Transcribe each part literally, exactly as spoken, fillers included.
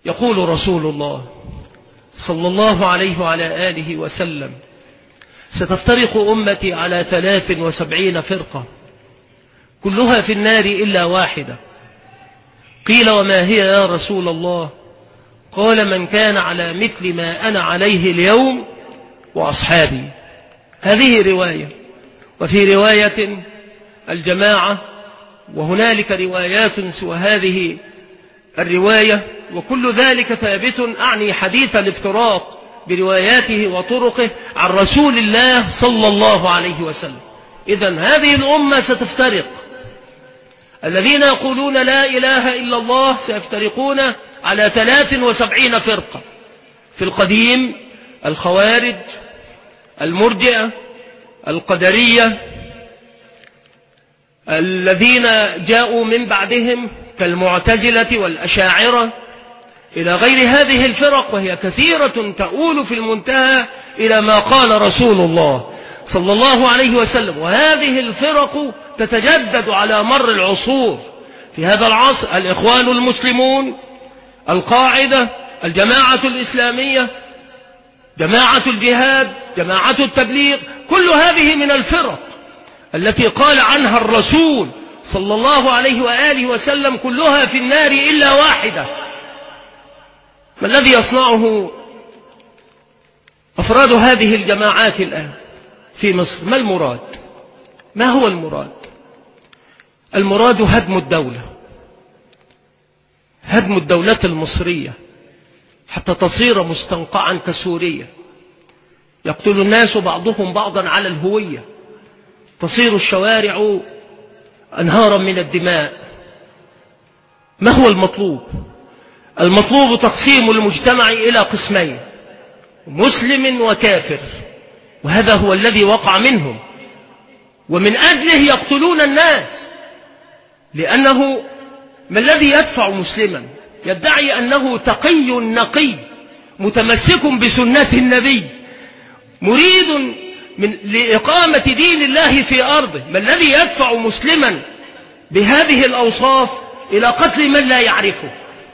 يقول رسول الله صلى الله عليه وعلى آله وسلم: ستفترق أمتي على ثلاث وسبعين فرقة كلها في النار إلا واحدة. قيل: وما هي يا رسول الله؟ قال: من كان على مثل ما أنا عليه اليوم وأصحابي. هذه رواية، وفي رواية الجماعة، وهنالك روايات سوى هذه الرواية، وكل ذلك ثابت أعني حديث الافتراق برواياته وطرقه عن رسول الله صلى الله عليه وسلم. إذن هذه الأمة ستفترق. الذين يقولون لا إله إلا الله سيفترقون على ثلاث وسبعين فرقة: في القديم الخوارج، المرجئة، القدرية، الذين جاءوا من بعدهم كالمعتزلة والأشاعرة، إلى غير هذه الفرق، وهي كثيرة تؤول في المنتهى إلى ما قال رسول الله صلى الله عليه وسلم. وهذه الفرق تتجدد على مر العصور. في هذا العصر الإخوان المسلمون، القاعدة، الجماعة الإسلامية، جماعة الجهاد، جماعة التبليغ، كل هذه من الفرق التي قال عنها الرسول صلى الله عليه وآله وسلم: كلها في النار إلا واحدة. ما الذي يصنعه أفراد هذه الجماعات الآن في مصر؟ ما المراد؟ ما هو المراد؟ المراد هدم الدولة، هدم الدولة المصرية حتى تصير مستنقعا كسوريا، يقتل الناس بعضهم بعضا على الهوية، تصير الشوارع أنهارا من الدماء. ما هو المطلوب؟ المطلوب تقسيم المجتمع إلى قسمين: مسلم وكافر، وهذا هو الذي وقع منهم، ومن أجله يقتلون الناس. لأنه ما الذي يدفع مسلما يدعي أنه تقي نقي متمسك بسنة النبي مريد من لإقامة دين الله في أرضه، ما الذي يدفع مسلما بهذه الأوصاف إلى قتل من لا يعرفه؟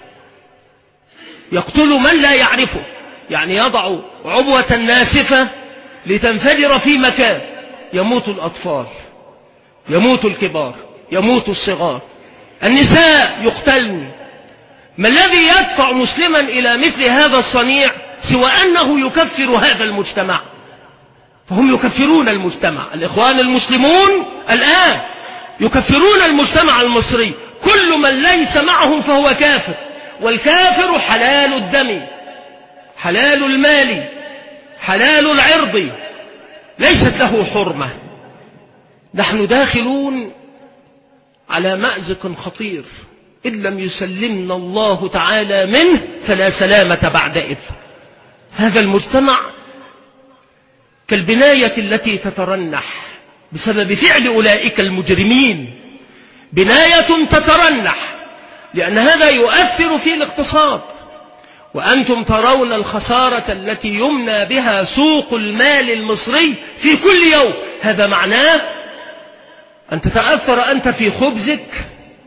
يقتل من لا يعرفه، يعني يضع عبوة ناسفة لتنفجر في مكان، يموت الأطفال، يموت الكبار، يموت الصغار، النساء يقتلن. ما الذي يدفع مسلما إلى مثل هذا الصنيع سوى أنه يكفر هذا المجتمع؟ فهم يكفرون المجتمع. الإخوان المسلمون الآن يكفرون المجتمع المصري، كل من ليس معهم فهو كافر، والكافر حلال الدم، حلال المال، حلال العرض، ليست له حرمة. نحن داخلون على مأزق خطير، إن لم يسلمنا الله تعالى منه فلا سلامة بعدئذ. هذا المجتمع كالبناية التي تترنح بسبب فعل أولئك المجرمين، بناية تترنح، لأن هذا يؤثر في الاقتصاد. وأنتم ترون الخسارة التي يمنى بها سوق المال المصري في كل يوم. هذا معناه أن تتأثر أنت في خبزك،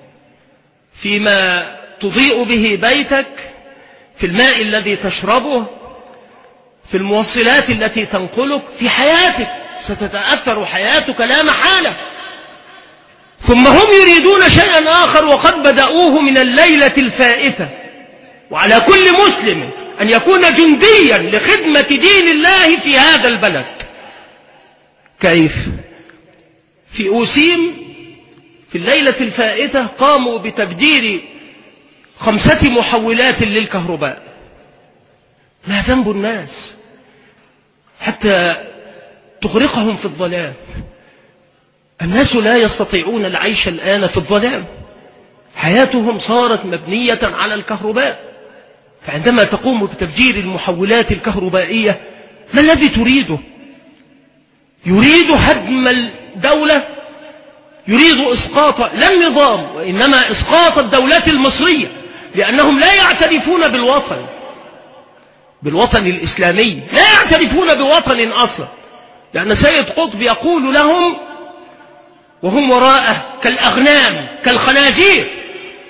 فيما تضيء به بيتك، في الماء الذي تشربه، في الموصلات التي تنقلك، في حياتك ستتأثر حياتك لا محالة. ثم هم يريدون شيئا آخر وقد بدأوه من الليلة الفائتة. وعلى كل مسلم أن يكون جنديا لخدمة دين الله في هذا البلد. كيف؟ في أوسيم في الليلة الفائتة قاموا بتفجير خمسة محولات للكهرباء. ما ذنب الناس حتى تغرقهم في الظلام؟ الناس لا يستطيعون العيش الآن في الظلام، حياتهم صارت مبنية على الكهرباء. فعندما تقوم بتفجير المحولات الكهربائية، ما الذي تريده؟ يريد هدم الدولة، يريد إسقاط لا النظام وإنما إسقاط الدولة المصرية، لأنهم لا يعترفون بالوطن، بالوطن الإسلامي، لا يعترفون بوطن أصلا. لأن سيد قطب يقول لهم وهم وراءه كالأغنام كالخنازير،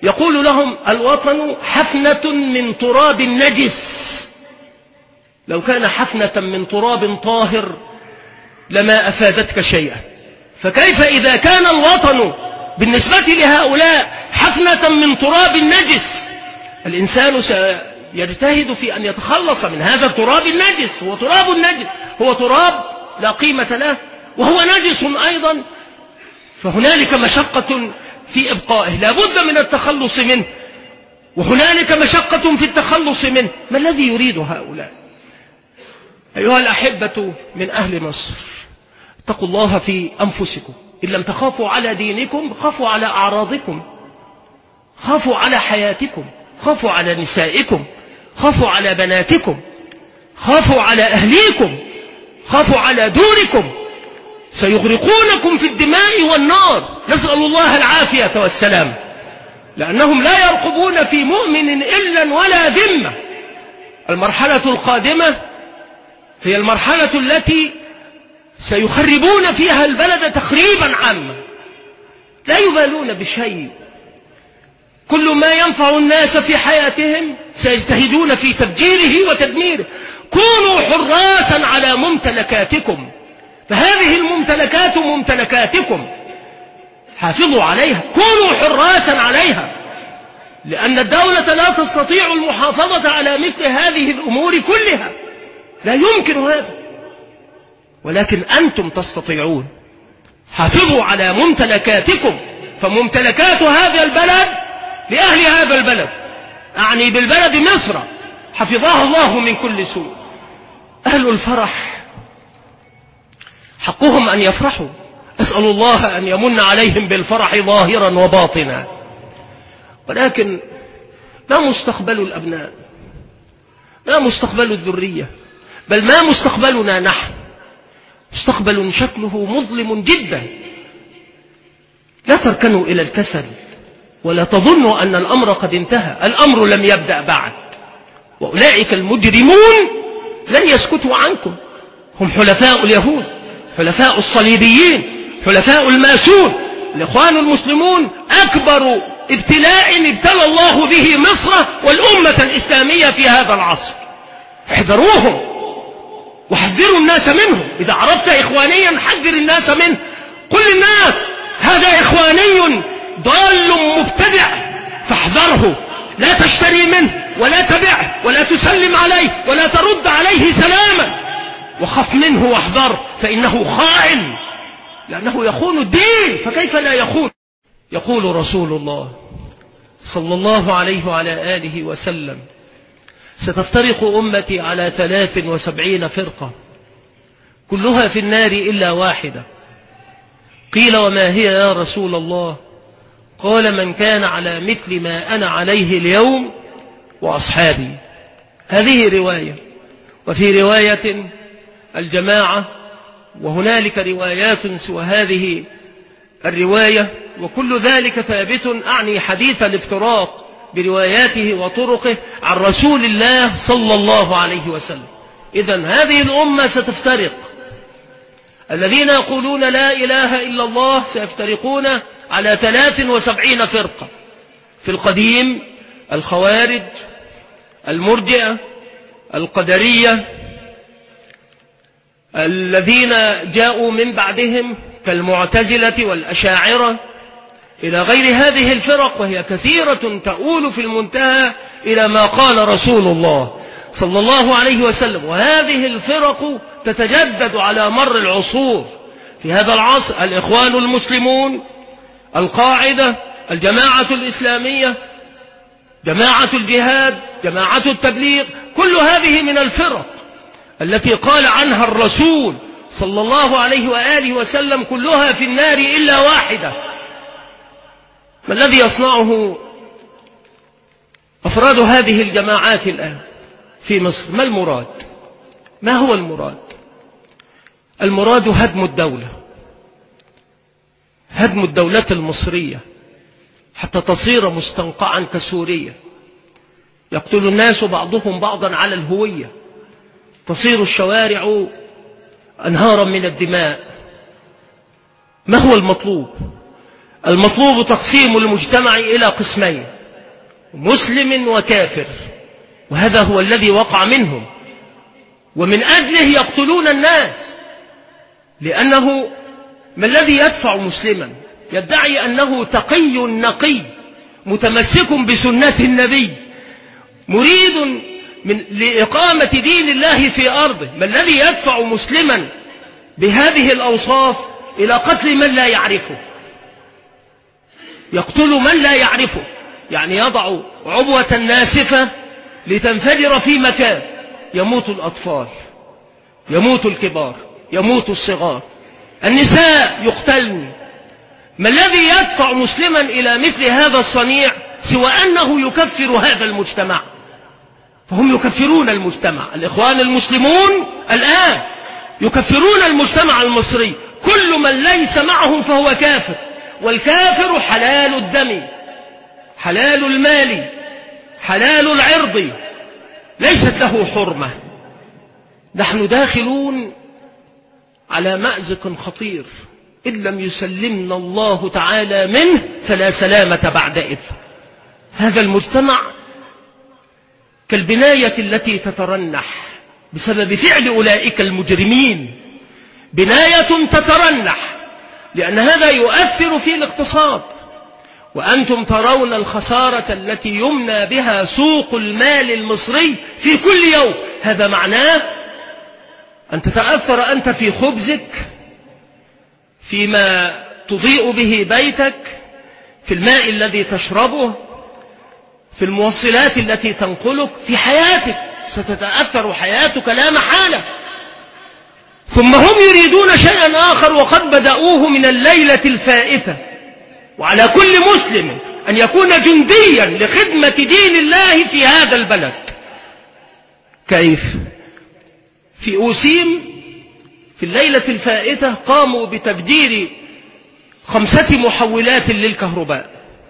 يقول لهم الوطن حفنة من تراب نجس، لو كان حفنة من تراب طاهر لما أفادتك شيئا، فكيف إذا كان الوطن بالنسبة لهؤلاء حفنة من تراب نجس؟ الإنسان سيجتهد في أن يتخلص من هذا التراب النجس. هو تراب النجس، هو تراب لا قيمة له، وهو نجس أيضا، فهنالك مشقة في إبقائه، لا بد من التخلص منه، وهنالك مشقة في التخلص منه. ما الذي يريد هؤلاء؟ أيها الأحبة من أهل مصر، اتقوا الله في أنفسكم، إن لم تخافوا على دينكم خافوا على أعراضكم، خافوا على حياتكم، خافوا على نسائكم، خافوا على بناتكم، خافوا على أهليكم، خافوا على دوركم، سيغرقونكم في الدماء والنار، نسأل الله العافية والسلام، لأنهم لا يرقبون في مؤمن إلا ولا ذمة. المرحلة القادمة هي المرحلة التي سيخربون فيها البلد تخريبا عاما، لا يبالون بشيء، كل ما ينفع الناس في حياتهم سيجتهدون في تفجيره وتدميره. كونوا حراسا على ممتلكاتكم، فهذه الممتلكات ممتلكاتكم، حافظوا عليها، كونوا حراسا عليها، لأن الدولة لا تستطيع المحافظة على مثل هذه الأمور كلها، لا يمكن هذا، ولكن أنتم تستطيعون. حافظوا على ممتلكاتكم، فممتلكات هذا البلد لأهل هذا البلد، أعني بالبلد مصر، حفظها الله من كل سوء. أهل الفرح حقهم أن يفرحوا، أسأل الله أن يمن عليهم بالفرح ظاهرا وباطنا، ولكن ما مستقبل الأبناء، ما مستقبل الذرية، بل ما مستقبلنا نحن؟ مستقبل شكله مظلم جدا. لا تركنوا إلى الكسل، ولا تظنوا أن الأمر قد انتهى، الأمر لم يبدأ بعد، وأولئك المجرمون لن يسكتوا عنكم، هم حلفاء اليهود، حلفاء الصليبيين، حلفاء الماسون. الإخوان المسلمون أكبر ابتلاء ابتلى الله به مصر والأمة الإسلامية في هذا العصر، احذروهم وحذروا الناس منهم. إذا عرفت إخوانيا حذر الناس منه، قل للناس هذا إخواني ضال مبتدع فاحذره، لا تشتري منه ولا تبعه ولا تسلم عليه ولا ترد عليه سلاما، وخف منه واحذر، فإنه خائن، لأنه يخون الدين، فكيف لا يخون؟ يقول رسول الله صلى الله عليه وعلى آله وسلم: ستفترق أمتي على ثلاث وسبعين فرقة كلها في النار إلا واحدة. قيل وما هي يا رسول الله؟ قال من كان على مثل ما أنا عليه اليوم وأصحابي. هذه رواية، وفي رواية الجماعة، وهنالك روايات سوى هذه الرواية، وكل ذلك ثابت، أعني حديث الافتراق برواياته وطرقه عن رسول الله صلى الله عليه وسلم. إذن هذه الأمة ستفترق، الذين يقولون لا إله إلا الله سيفترقون على ثلاث وسبعين فرقة. في القديم الخوارج، المرجئة، القدرية، الذين جاءوا من بعدهم كالمعتزلة والأشاعرة، إلى غير هذه الفرق، وهي كثيرة تؤول في المنتهى إلى ما قال رسول الله صلى الله عليه وسلم. وهذه الفرق تتجدد على مر العصور. في هذا العصر الإخوان المسلمون، القاعدة، الجماعة الإسلامية، جماعة الجهاد، جماعة التبليغ، كل هذه من الفرق التي قال عنها الرسول صلى الله عليه وآله وسلم كلها في النار إلا واحدة. ما الذي يصنعه أفراد هذه الجماعات الآن في مصر؟ ما المراد؟ ما هو المراد؟ المراد هدم الدولة، هدم الدولة المصرية حتى تصير مستنقعا كسوريا، يقتل الناس بعضهم بعضا على الهوية، تصير الشوارع أنهارا من الدماء. ما هو المطلوب؟ المطلوب تقسيم المجتمع إلى قسمين: مسلم وكافر، وهذا هو الذي وقع منهم، ومن أجله يقتلون الناس. لأنه ما الذي يدفع مسلما يدعي أنه تقي نقي متمسك بسنة النبي مريد من لإقامة دين الله في أرضه، ما الذي يدفع مسلما بهذه الأوصاف إلى قتل من لا يعرفه؟ يقتل من لا يعرفه، يعني يضع عبوة ناسفة لتنفجر في مكان، يموت الأطفال، يموت الكبار، يموت الصغار، النساء يقتلن. ما الذي يدفع مسلما إلى مثل هذا الصنيع سوى أنه يكفر هذا المجتمع؟ فهم يكفرون المجتمع. الإخوان المسلمون الآن يكفرون المجتمع المصري، كل من ليس معهم فهو كافر، والكافر حلال الدم، حلال المال، حلال العرض، ليست له حرمة. نحن داخلون على مأزق خطير، إن لم يسلمنا الله تعالى منه فلا سلامة بعدئذ. هذا المجتمع كالبناية التي تترنح بسبب فعل أولئك المجرمين، بناية تترنح، لأن هذا يؤثر في الاقتصاد. وأنتم ترون الخسارة التي يمنى بها سوق المال المصري في كل يوم. هذا معناه أن تتأثر أنت في خبزك، فيما تضيء به بيتك، في الماء الذي تشربه، في الموصلات التي تنقلك، في حياتك ستتأثر حياتك لا محالة. ثم هم يريدون شيئا آخر وقد بدأوه من الليلة الفائتة. وعلى كل مسلم أن يكون جنديا لخدمة دين الله في هذا البلد. كيف؟ في أوسيم في الليلة الفائتة قاموا بتفجير خمسة محولات للكهرباء.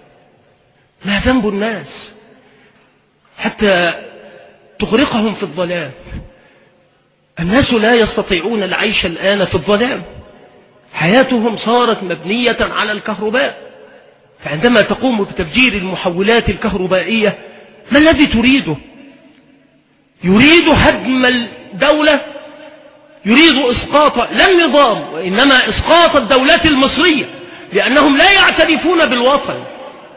ما ذنب الناس حتى تغرقهم في الظلام؟ الناس لا يستطيعون العيش الآن في الظلام، حياتهم صارت مبنية على الكهرباء. فعندما تقوم بتفجير المحولات الكهربائية ما الذي تريده؟ يريد هدم الدولة، يريد إسقاط لا النظام وإنما إسقاط الدولة المصرية، لأنهم لا يعترفون بالوطن،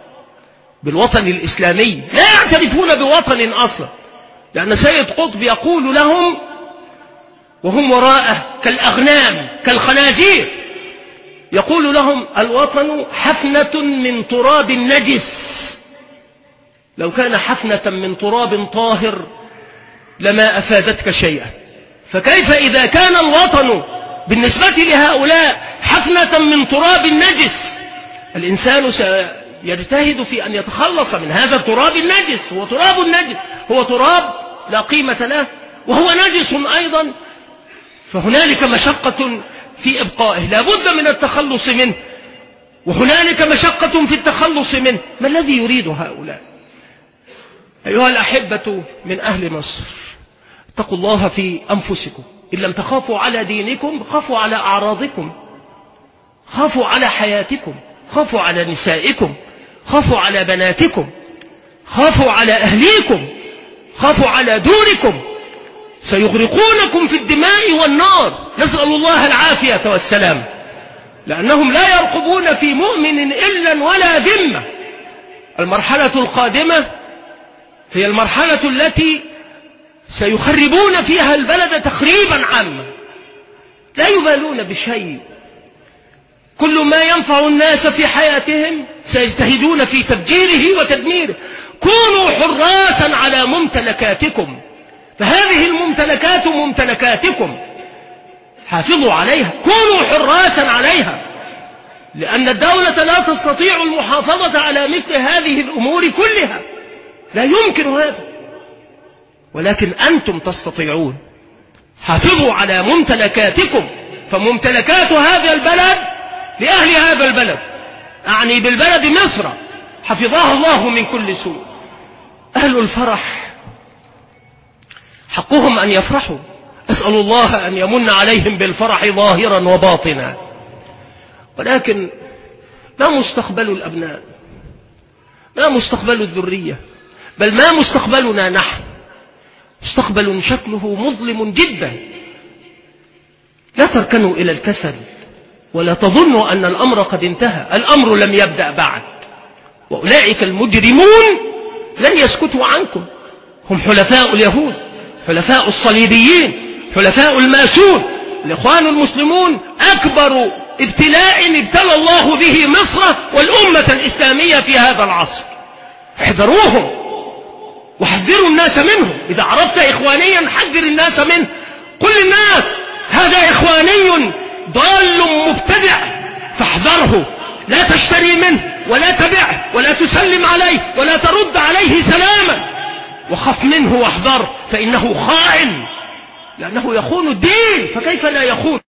بالوطن الإسلامي، لا يعترفون بوطن أصلا. لأن سيد قطب يقول لهم وهم وراءه كالأغنام كالخنازير، يقول لهم الوطن حفنة من تراب نجس، لو كان حفنة من تراب طاهر لما أفادتك شيئا، فكيف إذا كان الوطن بالنسبة لهؤلاء حفنة من تراب نجس؟ الإنسان سيجتهد في أن يتخلص من هذا التراب النجس. هو تراب النجس، هو تراب لا قيمة له، وهو نجس أيضا، فهنالك مشقة في إبقائه، لا بد من التخلص منه، وهنالك مشقة في التخلص منه. ما الذي يريد هؤلاء؟ أيها الأحبة من أهل مصر، اتقوا الله في أنفسكم. إن لم تخافوا على دينكم خافوا على أعراضكم، خافوا على حياتكم، خافوا على نسائكم، خافوا على بناتكم، خافوا على أهليكم، خافوا على دوركم. سيغرقونكم في الدماء والنار، نسأل الله العافية والسلام، لأنهم لا يرقبون في مؤمن إلا ولا ذمة. المرحلة القادمة هي المرحلة التي سيخربون فيها البلد تخريبا عاما، لا يبالون بشيء. كل ما ينفع الناس في حياتهم سيجتهدون في تفجيره وتدميره. كونوا حراسا على ممتلكاتكم، فهذه الممتلكات ممتلكاتكم، حافظوا عليها، كونوا حراسا عليها، لأن الدولة لا تستطيع المحافظة على مثل هذه الأمور كلها، لا يمكن هذا، ولكن أنتم تستطيعون. حافظوا على ممتلكاتكم، فممتلكات هذا البلد لأهل هذا البلد، أعني بالبلد مصر، حفظها الله من كل سوء. أهل الفرح حقهم أن يفرحوا، أسأل الله أن يمن عليهم بالفرح ظاهرا وباطنا، ولكن ما مستقبل الأبناء؟ ما مستقبل الذرية؟ بل ما مستقبلنا نحن مستقبل شكله مظلم جدا. لا تركنوا إلى الكسل ولا تظنوا أن الأمر قد انتهى، الأمر لم يبدأ بعد. وأولئك المجرمون لن يسكتوا عنكم، هم حلفاء اليهود، حلفاء الصليبيين، حلفاء الماسون. الإخوان المسلمون أكبر ابتلاء ابتلى الله به مصر والأمة الإسلامية في هذا العصر. احذروهم وحذروا الناس منهم. إذا عرفت إخوانيا حذر الناس منه، قل للناس هذا إخواني ضال مبتدع فاحذره، لا تشتري منه ولا تبعه ولا تسلم عليه ولا ترد عليه سلاما، وخف منه واحذره، فإنه خائن، لأنه يخون الدين، فكيف لا يخون